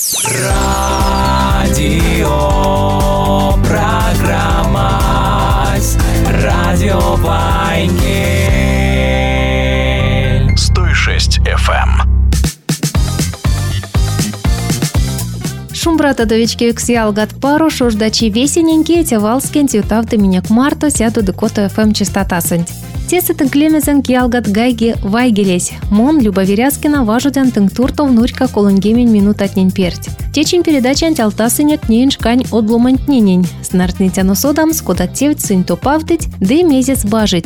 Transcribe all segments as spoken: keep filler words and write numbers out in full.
Радио программа Радио Вайнгель сто шесть эф эм. Шумбрата довички ксиалгат пару шуждачи весененькие тевалскен тютавты минек марто сяду декото эф эм частотасынь. Тесытын клемезен киалгат гайги вайгелесь. Мон Люба Веряскина важудян тыңтуртов нурька колынгемен минут атнень перть. Течин передачан тялтасынек нейн шкань одломантненень. Снартнитян усодам скодаттевать сынь топавтыть, да и месяц бажить.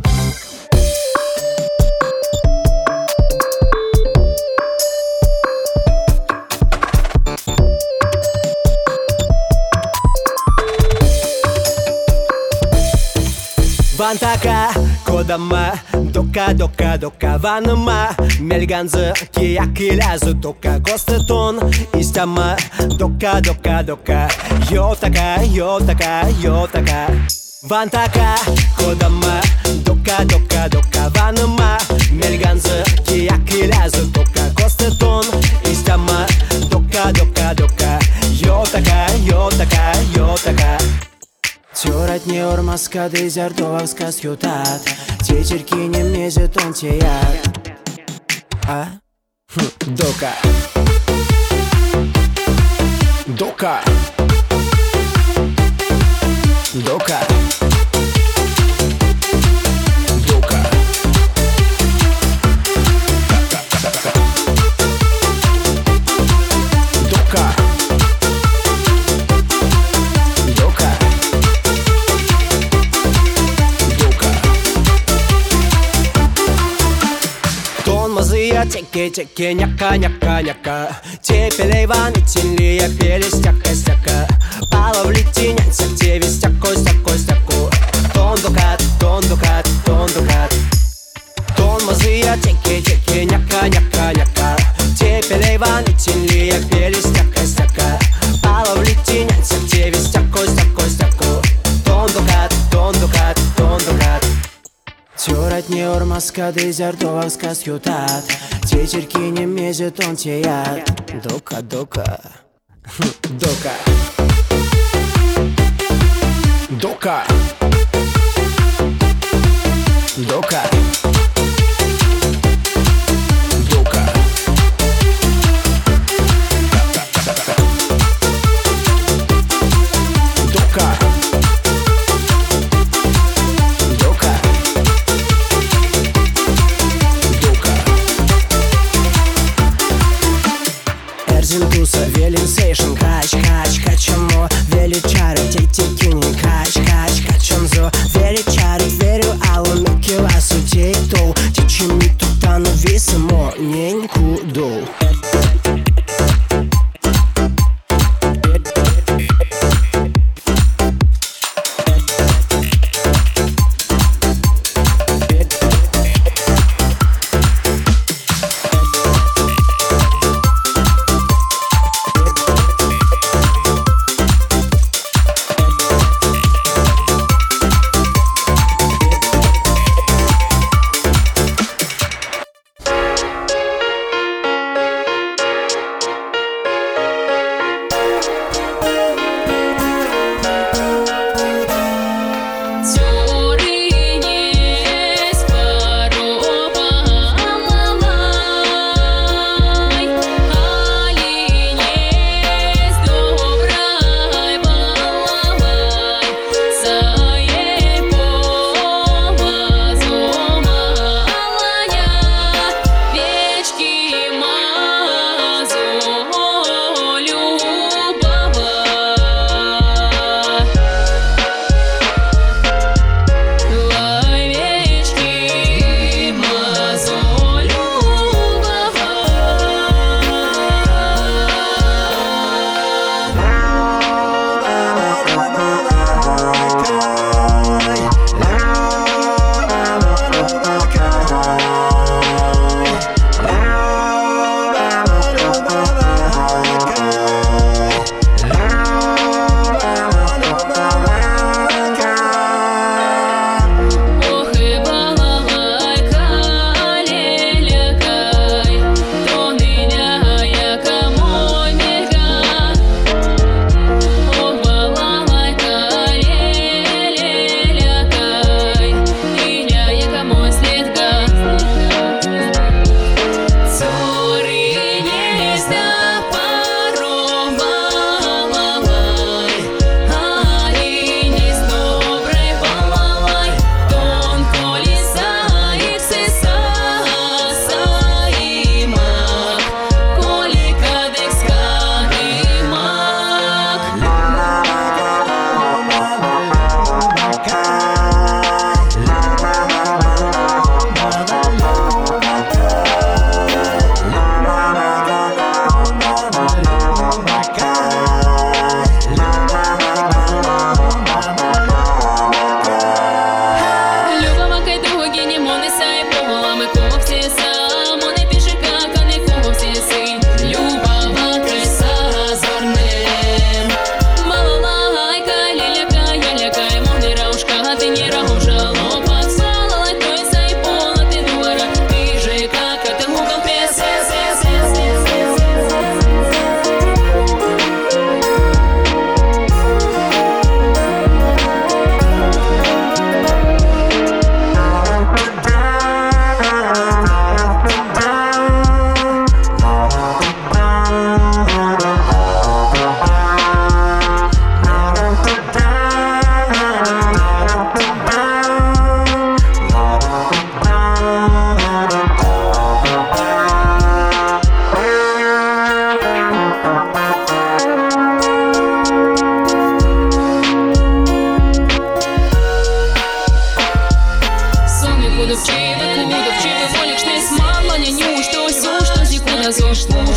Вантака, кодама, дока, дока, дока, ванма, мельганзы, киякилязы, дока, гостетон, истама, дока, дока, дока, йотака, йотака, йотака. Вантака, кодама, дока, дока, дока, ванма, мельганзы, киякилязы, дока, гостетон, истама, дока, дока, дока, йотака, йотака, йотака. Тёрать не ормаска, дезертовавска сютат. Течерки не мезет он теят. А? Хм, дока. Дока. Дока. Дока. Дока. Теке, теке, няка, няка, няка. Тепелей ванитин я пели стяка, стяка. Пала в летинянся, те весь стяко, стяко, стяко. Тон дукат, тон дукат, тон дукат. Тон мазыя, теке, теке, няка, няка, няка. Тепелей ванитин я пели стяка, стяка. Пала в летинянся, те весь стяко, стяко, стяко. Тон дукат, тон дукат, тон дукат. Тёрать не ормаска, дезертовавска сютат. Течерки не мезет он теят. Дока, дока. Дока. Дока. Дока. Дока. Дока. Туса, велин сейшн, кач, кач, качамо, вели чары, тей-тей кюни, кач, кач, качанзо, вели чары, верю, алу, мики васу, тей-тоу, течими тутану, висамо, неньку доу.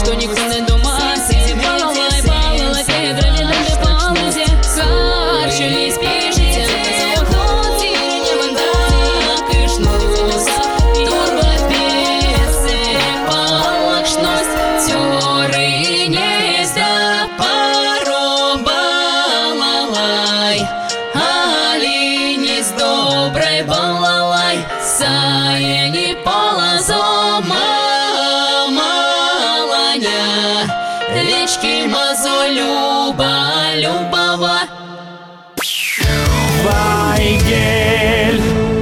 никто, никто не дома. Сиди, балалай, балалай, педрови, ленды, палузе. Харчили, спешите, заходи, не ванда, кышнус. Турба песцы, палакшность, тёры не изда, паро, балалай. Али, не с доброй, балалай, сая не полозо, маланя. Речки мазо, люба, любова. Вайгель.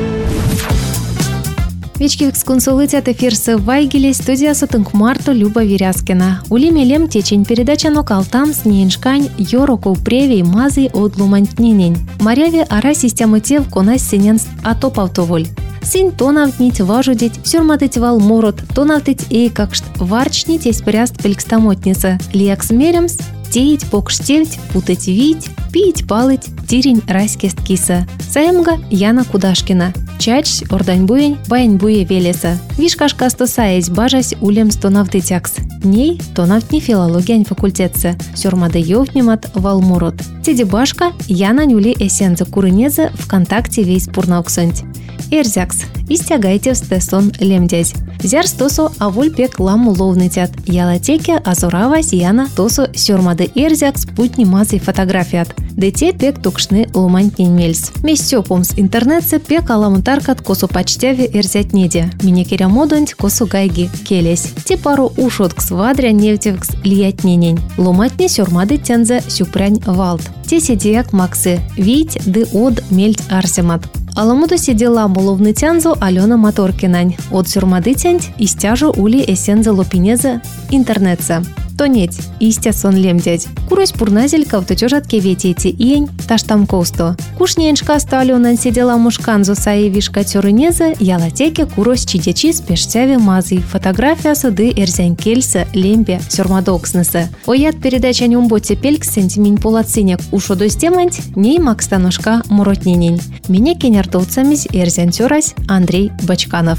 Вечкивикс консулитет эфирсы Вайгеле, студия Сутынк Марто, Люба Веряскина. Ули мелем течень передача нокалтам с нейншкань, йороку превей мазы от лумантнинень. Маряве ара система тев конас синенс атопавтоволь. Син тонавтнить важудить, сюрматыть вал морот, тонавтыть эй какшт варчнить еспряст пелькстамотница. Лиакс меремс, теять покштевть, путать вить, пить палыть, тирень райскест киса. Саемга Яна Кудашкина. Чач орданьбуень баяньбуе велеса. Вишкашка стосаесь бажась улем стонавтытякс. Ней тонавтни филологиян факультетса. Сюрмады ёвтнимат валмурот. Теди башка Яна нюли эсенза курынеза ВКонтакте вейс пурнауксонть. Эрзякс. Истягайте в стесон лемдязь. Зяр стосо аволь пек ламу ловнытят. Ялатеке азурава Яна тосо сюрмады эрзякс путни мазы фотографият. Дете пек тукшны ломантнень мельс. Мессё помс интернетсе пек аламутаркат косу почтяве эрзять неде. Минекеря модонть косу гайги келесь. Те пару ушоткс вадря невтевкс лиятненень. Ломатне сюрмады тензе сюпрянь валт. Те сидеяк максы. Вить ды од мельт арсемат. Аламуду сидела моловны тянзу Алена Моторкинань. От сюрмады тянть истяжу ули эсенза лопинеза интернетса. Тонеть, истя сон лемдядь. Курось пурназелька втучожат кеветети иень таштам косто. Кушненшка сто Аленан сидела мушканзу саи вишка тёрынеза, ялатеке курось чидячи спешцяви мазы. Фотография суды эрзянь кельса лембе сюрмадокснеса. Оят передача нюмботе пелькс сентимень полацинек ушодой стеманть, ней макстанушка муротненень. Меня кенертовцамись эрзянь тёрась Андрей Бачканов.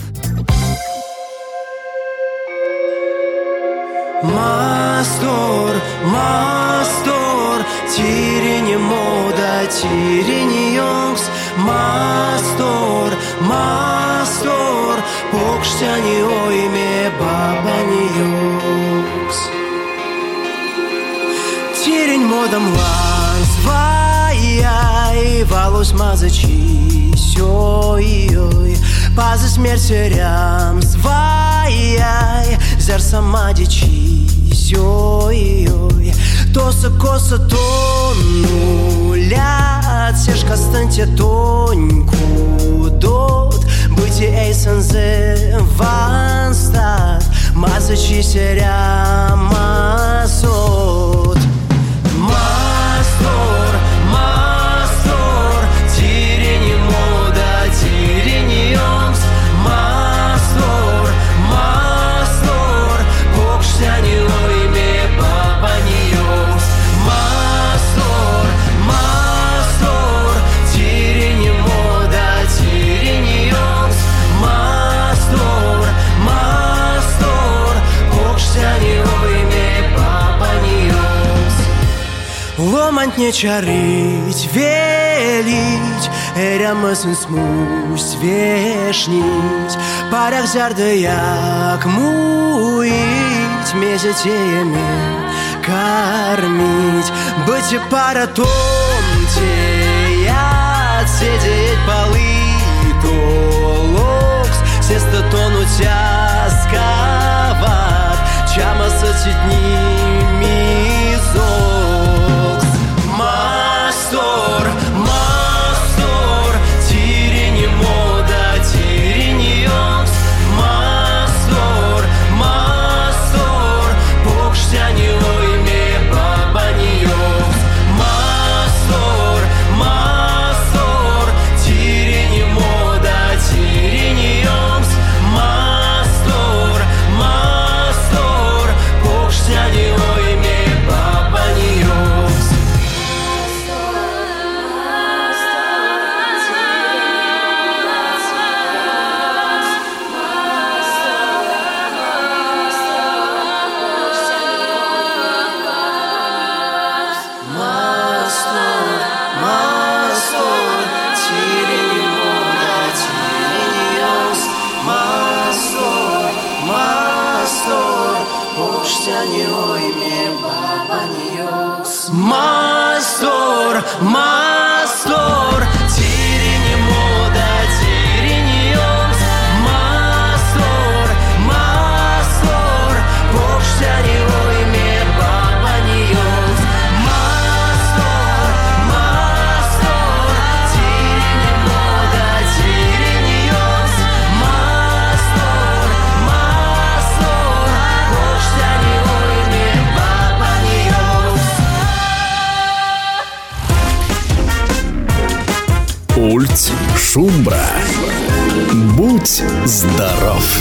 Мастор, мастор, тирени мода, тирени йонкс. Мастор, мастор, покштяни ойме бабани йонкс. Тирень модам ланс, вай-яй, валус мазачи, сёй-йой. Пазы смерти рям, свай-яй, зер самадичи, сёй-йой. Тоса коса тонулят, сешка станьте тоньку дот. Быти эйсензе ванстат, мазачи серя масот. Мастор, мастор, тирени мода, тирени йонкс. Мастор, мастор, покштяни ойме бабани йонкс. Мастор, мастор, тирени мода, тирени йонкс. Мастор, мастор, покштяни ойме бабани йонкс. Ломant не чарить, велить, эрямысын смусь вешнить. Парях зярды як муить, месяцеями кормить. Быть и пара томте, я сидеть полы толокс. Сеста тонуть асковат, чама сотни мизокс. Мастор, мастор, тирени мода, тирени йонкс. Мастор, мастор, покштяни ойме бабани йонкс. Мастор, мастор, тирени мода, тирени йонкс. Мастор, Мастор, мастор, тирини мода, тирини йос. Мастор, мастор, поштяни ойме баба не йос. Мастор, мастор, тирини мода, тирини йос. Мастор, мастор, поштяни ойме баба не йос. Ульц Шумбра. Будь здоров!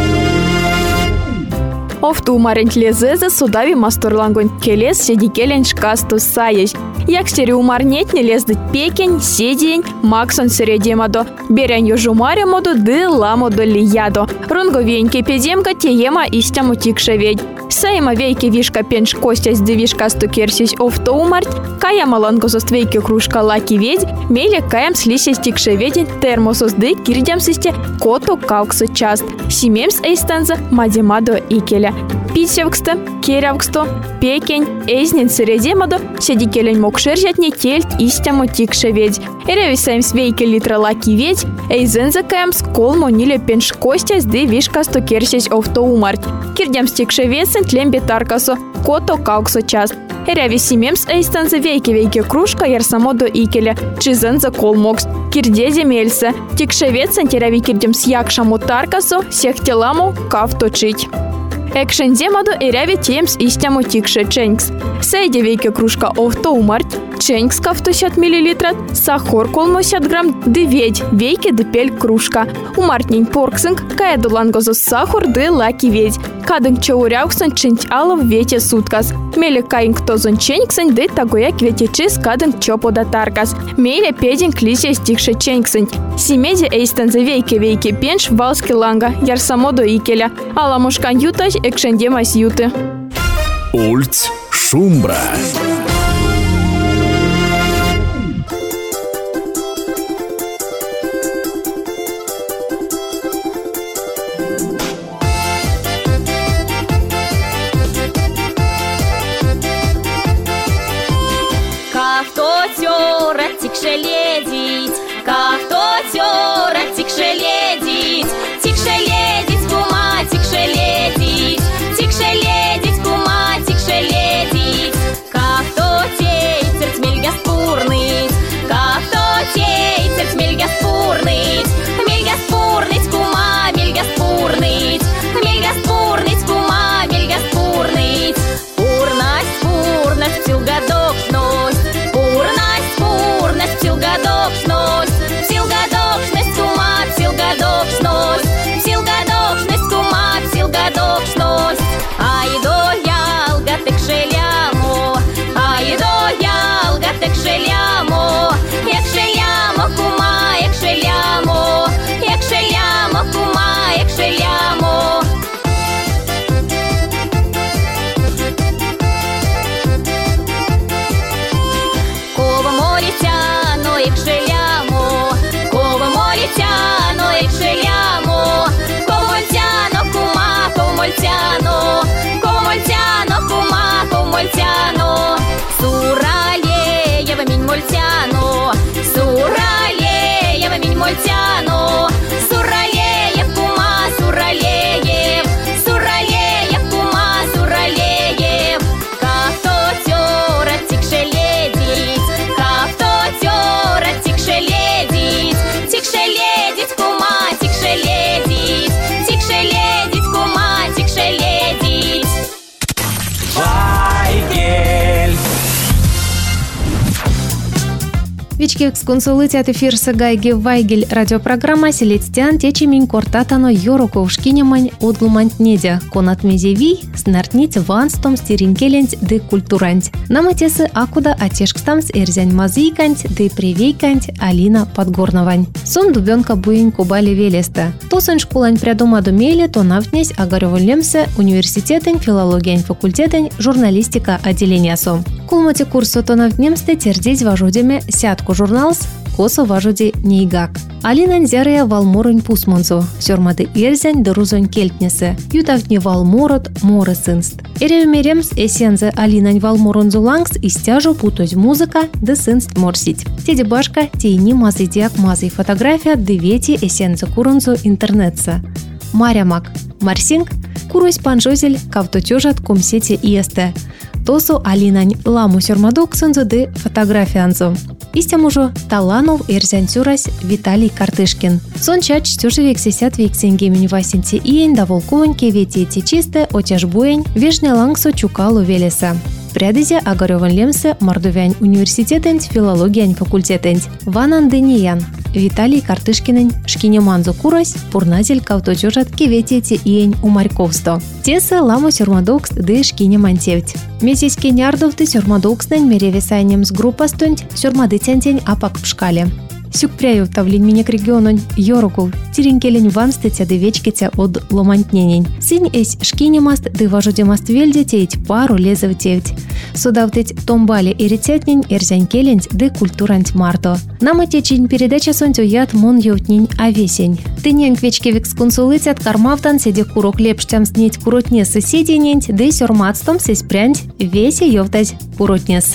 Офту умарент лезезе судаві масторлангон келес седикелен шкасту саяш. Якстери умарнетне лездить пекень, седень, максон середемадо. Берен южумаре моду ды ламодо лиядо. Рунговеньке педемка теема истяму тикшеведь. Сайма вейке вишка пенш костясь ды вишкасту керсись офту умарт. Кая малангозост вейке кружка лаки ведь. Меле каям слисись тикшеведень термосос ды кирдямсисте кото калксо част. Симемс эйстанза мадемадо икеля. Писевксты, керявксто, пекень, эйзнен середемадо седикелен мокшержатне тельт истяму тикшеведь. Эревисаем свейке литра лаки ведь. Эйзенза каям сколмо ниле пенш костясь ды вишкасту керсись офту умарт. Кирдямс тикшевесен тлембе таркасо кото калксо част. Эряви симемс эйстанза вейке-вейке кружка ярсамодо икеля, чизенза колмокс. Кирде земельсе, тикшевецен теряви кирдемс якшаму таркасо, сехтеламу кав точить. Экшенземадо эряви темс истяму тикше ченкс. Сейде вейке кружка офто умарт, ченкс кавтосят миллилитрат, сахар колмосят грамм, ды ведь, вейке дыпель кружка. Умартнень порксинг, кая дулангозо сахар ды лаки ведь. Кадынг чауряуксан ченч алов вете суткас. Меле каинг тозон ченксан ды тагояк вете чиз кадынг чопода таркас. Меле пединг лисия стикше ченксан. Симеде эйстанза вейке-вейке пенш валски ланга, ярсамодо икеля. Аламушкан юташ экшендемас юты. Ульц Шумбра. Тикшеледить, как то тёра, тикшеледить, тикшеледить, кума, тикшеледить, тикшеледить, кума, тикшеледить, как то тейцерт мельгаспурныть, как то тейцерт мельгаспурныть, мельгаспурныть, кума, мельгаспурныть, мельгаспурныть, кума, мельгаспурныть, пурность, пурность, пилгадокшность, пурность, пурность, пилгадокшность, пилгадокшность, кума, пилгадокшность, пилгадокшность, кума, пилгадокшность. Айдо ялга текшелямо, айдо ялга текшелямо, екшелямо, кума, екшелямо, екшелямо, кума, екшелямо. Кова моритяно, екшелямо, кова моритяно, екшелямо, комольтяно, кума, комольтяно, комольтяно, кума, комольтяно. Суралеева минь мольтяно, суралеева минь мольтяно, суралеев, кума, суралеев, суралеев, кума, суралеев. Как то тёра тикшеледить, как то тёра тикшеледить, тикшеледить, кума, тикшеледить, тикшеледить, кума, тикшеледить. Вайгель. Вички консулитят эфирсы гайги Вайгель радиопрограмма селецтян течемень кортатано йороко ушкинемань отглумант недя, конат мезеви, снартнить ванстом стеринкеленць ды культуранць. Наматесы акуда атешкстамс эрзянь мазыканць ды привейканць Алина Подгорновань. Сон дубенка буин кубали велеста. Тосын школань прядума думеле, то навтнесь агаревольнемсе университетень, филологиянь факультетень, журналистика отделения сом. Кулмати курсу то навтнемсте тердеть важудеме сятку журналс, косо важуди нейгак. Алинань зярая валморын пусмонзо, сёрмады эрзянь дырузонь кельтнесе, ютавтне валморот моры сынст. Эревмеремс эсензе алинань валморон зулангс истяжу путозь музыка да сынст морсить. Теди башка тейни мазы диак мазы фотография девети эсензе куронзо интернетса. Марямак, марсинг, курось панжозель кавтотёжат комсете иесте. Тосу алинань ламу сёрмадок сынзо де фотографианзо. Истям уже таланов эрзянцюрась Виталий Картышкин. Сон чач стёжи вексесят вексенгемень васенте иень да волковань кевети эти чисте отяж буень вешне лангсо чукалу велеса. Прядызе агарёван лемсе Мордовянь университетэнть филологиянь факультетэнть. Ванан дениян. Виталий Картышкинень шкинеманзо курась пурназель кавточожат кевети эти иень умарьковсто. Тесе ламу сёрмадокст де шкинемантевть. Месясь кенярдовты сёрмадокстэнь меревесайнем с группастонть сёрмады тянтень апак в шкале. Сюкпряю тавлин минек региононь йорокул, тиренкелень ванстетя де вечкетя от ломантненень. Синь эсь шкинемаст де важудемаст вельде теять пару лезов тевть. Судавтеть томбали иритятнень эрзянькеленць де культуранць марто. Нам этечень передача сонтю яд мон йотнень авесень. Тынень квечкевикс консулыцят кармавтан седе курок лепштям снеть куротне сосединень де сёрматстом сесь прянть весе йовтать куротнес.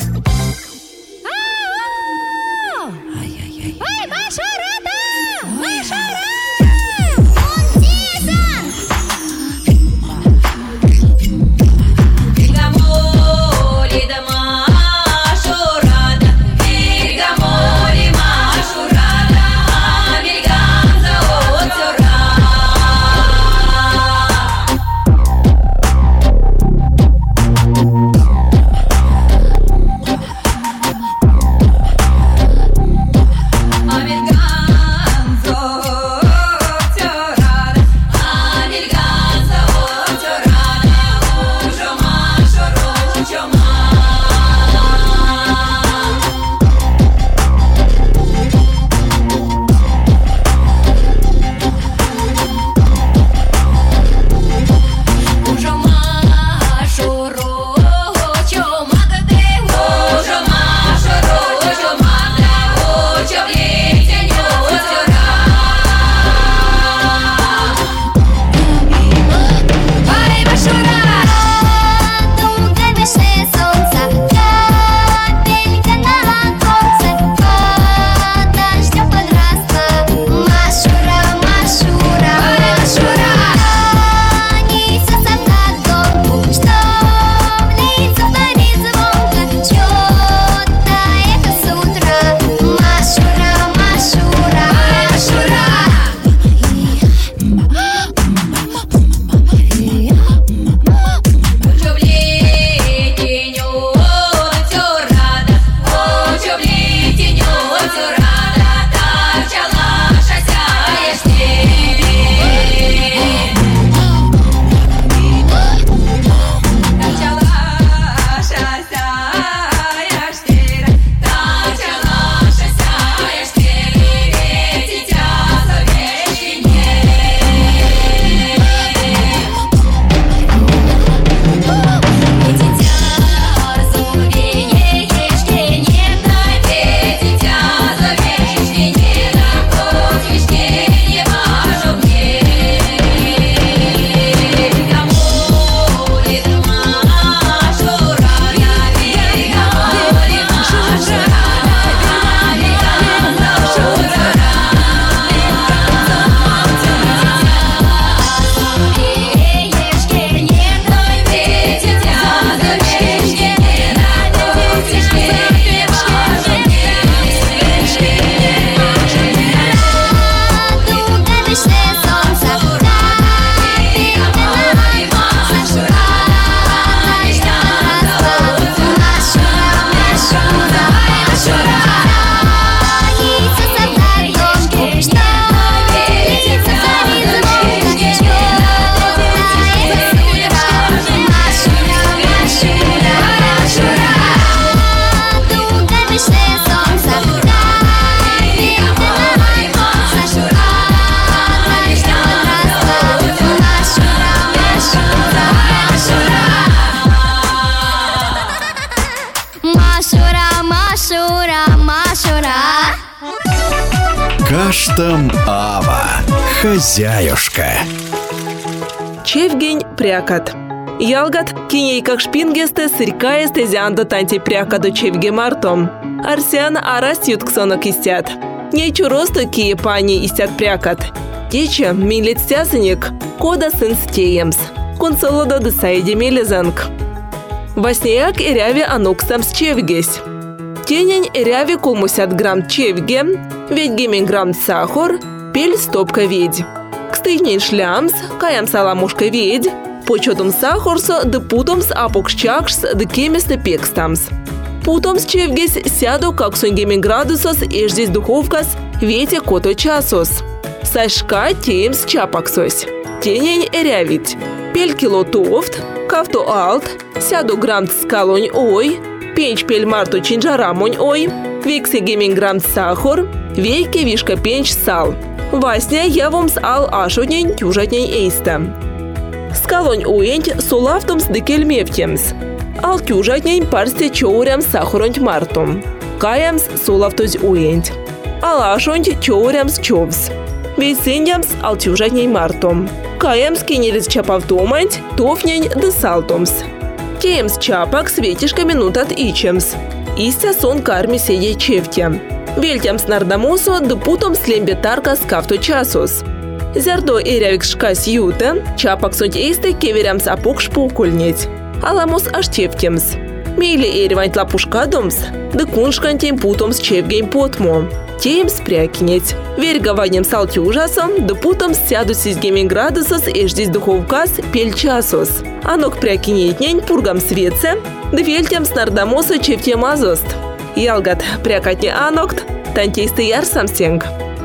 Каштам Ава, хозяюшка. Чевгень прякат. Ялгат киней как шпингесте сырькаесте зянда танти прякаду чевге мартом. Арсян арас ютксонок истят. Нечу росту кие пани истят прякат. Тече милит стясаник, кода сын стеемс. Консолодо десайди милизанг. Васнеяк и ряви ануксам с чевгесь. Тенень и ряви кулмусят грамм чевге, ведь гемень грамм сахар, пель стопка ведь. Кстыгнень шлямс, каям саламушка ведь, почетом сахарсо, да путомс апокшчакшс, да кеместе пекстамс. Путомс чевгесь сяду, как сон гемень градусос, и здесь духовкас, ветя кото часос. Сашка теемс чапаксось. Тенень и рявить. Пель кило тофт, кавто алт, сяду грамм скалонь ой, пенч пель марту чинджарамонь ой, викси гемень грамм сахар, вейки вишка пенч сал. Васня явомс ал ашутнень тюжатнень эйста. Скалонь уенть сулавтомс декель мевтемс. Ал тюжатнень парсте чоурям сахаронь мартом. Каямс сулавтоз уенть. Ал ашонь чоурямс човс. Вейсендямс ал тюжатнень мартом. Каямс кинелис чапавтоманть, тофнень да салтомс. Теемс чапак светишка минутат ичемс. Истя сон карми седей чевтя. Вельтямс нардамосо да путом слембе тарка скафту часос. Зярдо эрявик шкас юта, чапак сонть эйсте кеверямс апок шпукульнеть. Аламос аш чевтемс. Мейли эреванть лапушкадомс, да куншкантень путомс чевгень потмо. Теемс прякинеть. Верьга ванем салти ужасом, да путом сяду сизгемень градусос и ждись духовкас пель часос. Анок прякинетнень пургам светце, да вельтям с нардамоса чевтем азост. Ялгат прякатне анокт, тантейсты яр самсенг.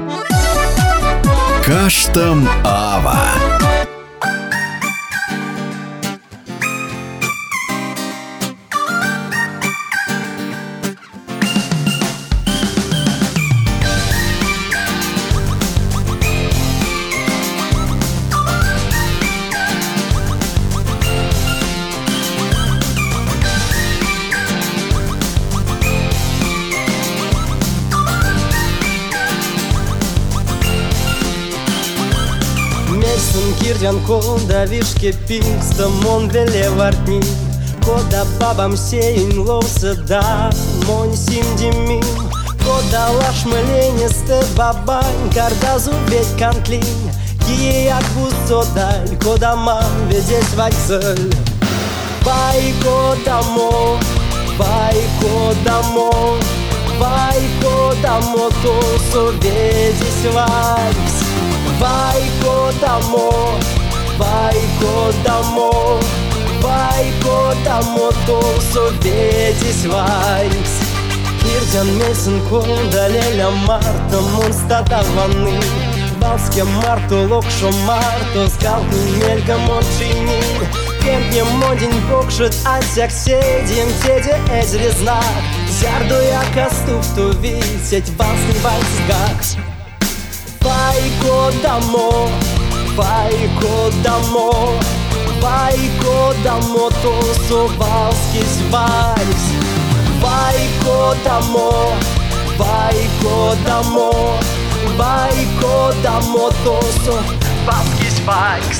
Каштам Ава. Кирдян кода вишке пикста мон веле вартни, кода бабам сеин ловса да монь симдимим, кода лаш мленесте бабань кардазу ведь кантлин, кие акбусодаль, кода мам ведесь вальсель. Vai kodamo, vai kodamo, vai kodamo, то советись вальс. Vai kodamo, vai kodamo, vai kodamo, то советись вальс. Кирдян месен кода леля марта монстата ванны. Балске марту локшо марто скалку мелька мончини. Кемпне модин покшит ансяк седим теде эзрезна. Зярду я кастув ту висеть балсный вальсгакс. Vai kodamo, vai kodamo, vai kodamo, to sovalskis vals. Vai kodamo, vai kodamo, vai kodamo, to sovalskis vals.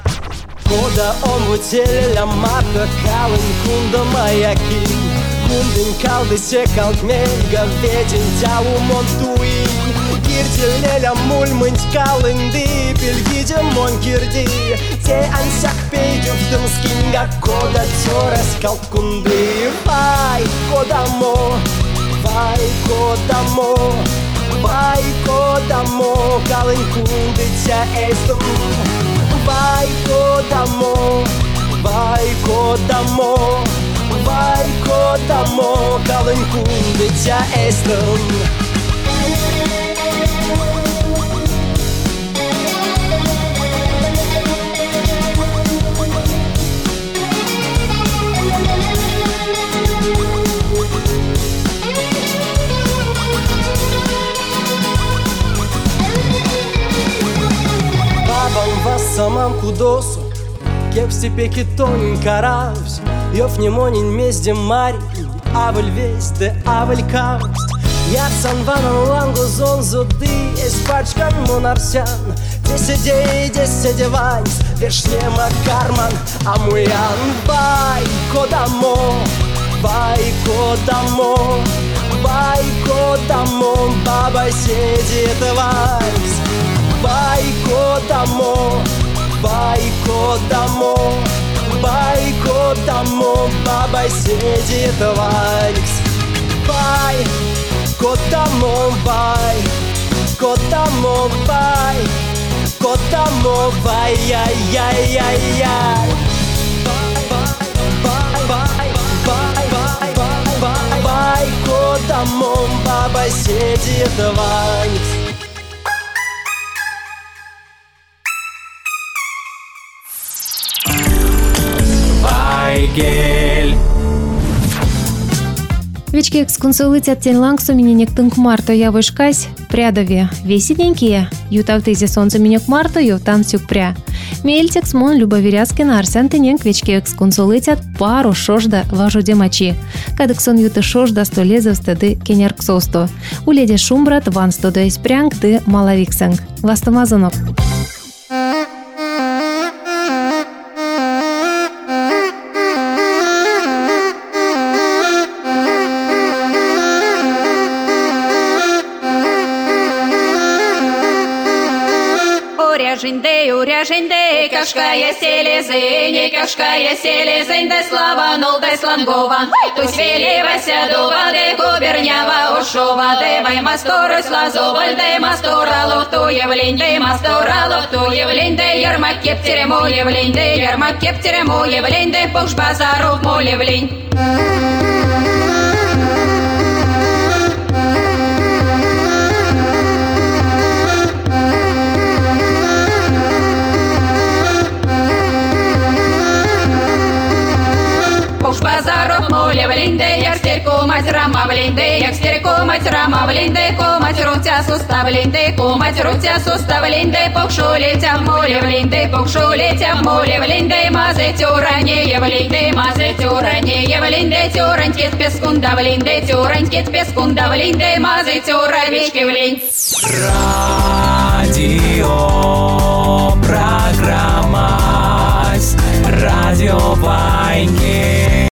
Кода он вутеля марта калын кунда маяки. Кундын калды секалт мельга веден тяу монтуи. Киртелеля мульмынь калынды пельгиде мон кирди. Те ансяк пейдюв дымскинга кода тёрас калт кунды. Вай кодамо, вай кодамо, вай кодамо, калын кунды тя эстым. Vai kodamo, vai kodamo, vai kodamo, kalın kundica estem. Самам кудосу, кеп степе китонин каравсь, Йов не монин мезде мари, авель весь де авель кавсть. Ярсан ванан лангу зон зуды Испачкан монарсян Десидей, десидевайс Вишнема карман Амуян Байко дамо Байко дамо Байко дамо Бабай сидит вайс Байко дамо Байко дамо Байко дамо Бабай сидит вайс Бай Котамо бай, котамо бай, котамо бай, яй яй яй яй. Бай бай бай бай бай бай бай, котамо баба сидит вайс. Вайгель. Вечки эксконсулитят тень лангсу мининек тынк марто явышкась прядове весененькие, ютавтызе солнце минек марто ювтан сюк пря. Мельтекс мон любоверяскина арсен тенек вечки эксконсулитят пару шожда важуде мачи. Кадексон юты шожда сто лезов стады кенерк состо. Уледе шумбрат ван сто до испрянг ты малавиксанг. Ластомазонок. Уряженде, уряженде, кашкая селезень, кашкая селезень, да слава нол, да слангован. Тусь веливася дува, де губернява ушова, де вай масторы слазоваль, де мастора лофту явлень, де мастора лофту явлень, де ярмак кептерему явлень, де ярмак кептерему явлень, де пуш базаров му явлень. Базаров моля влинде, як стерку мать рама влинде, як стерку мать рама влинде, ко мать рутя сустав влинде, ко мать рутя сустав влинде, покшулетя моля влинде, покшулетя моля влинде, мазе тюране влинде, мазе тюране влинде, тюранькет пескунда влинде, тюранькет пескунда влинде, мазе тюравички влинь. Радио программа Радио Вайгель.